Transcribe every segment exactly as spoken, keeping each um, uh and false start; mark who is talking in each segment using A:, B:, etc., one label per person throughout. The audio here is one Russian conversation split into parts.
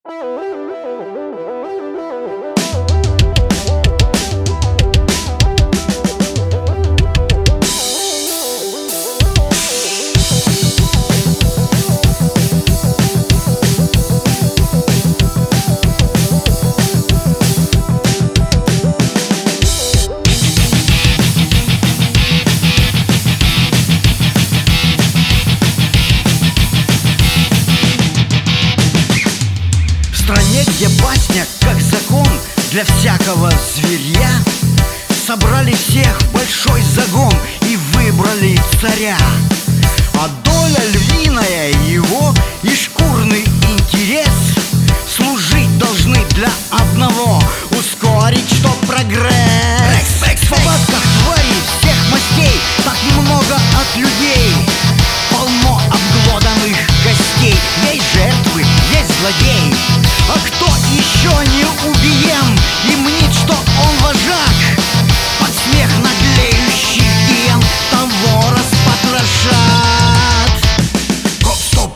A: В стране, где басня как закон для всякого зверья, собрали всех в большой загон и выбрали царя. А доля львиная его и шкурный интерес служить должны для одного — ускорить, что прогресс. В повадках тварей всех мастей так много от людей, полно обглоданных костей. Есть жертвы, есть злодей, а кто еще не убиен и мнит, что он вожак, под смех наглеющих гиен того распотрошат. Гоп-стоп!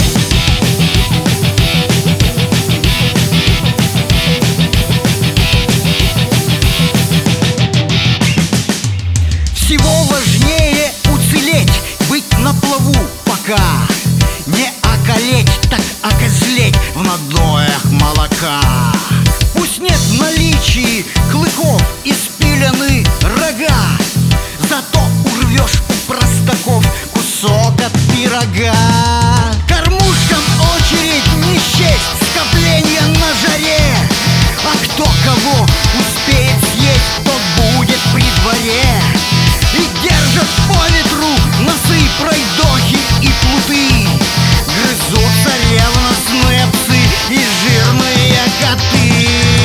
A: Всего важнее уцелеть, быть на плаву пока, не околеть, так окозлеть в надоях молока. Пусть нет в наличии клыков и спилены рога, зато урвешь у простаков кусок от пирога. Кормушкам очередь не счесть, скопление на жаре, а кто кого успеет съесть, тот будет при дворе. И держат по ветру носы пройдохи и плуты, грызутся ревностные псы и жирные коты.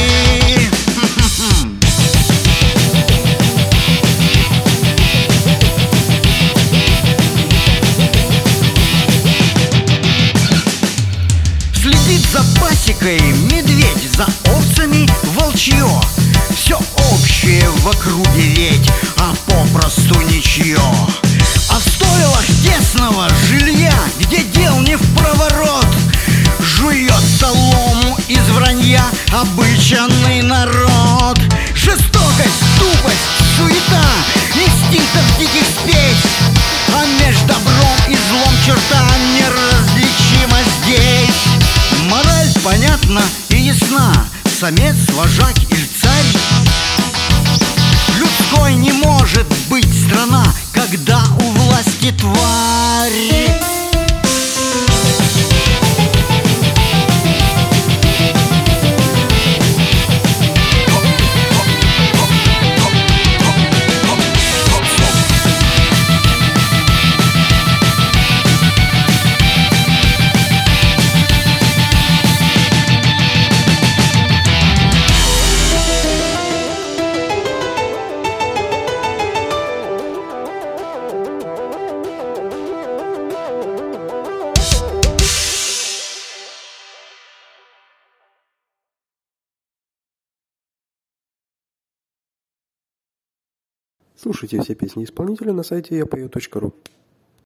A: Следит за пасекой медведь, за овцами волчье. Все общее в округе ведь, а попросту ничье. А в стойлах тесного жилья, где дел не в проворот, жует солому из вранья обычный народ. Жестокость, тупость, суета, инстинктов диких спесь, а меж добром и злом черта неразличима здесь. Мораль понятна и ясна, самец, вожак или царь. Людской не может быть страна, когда у власти тварь.
B: Слушайте все песни исполнителя на сайте я пою точка ру.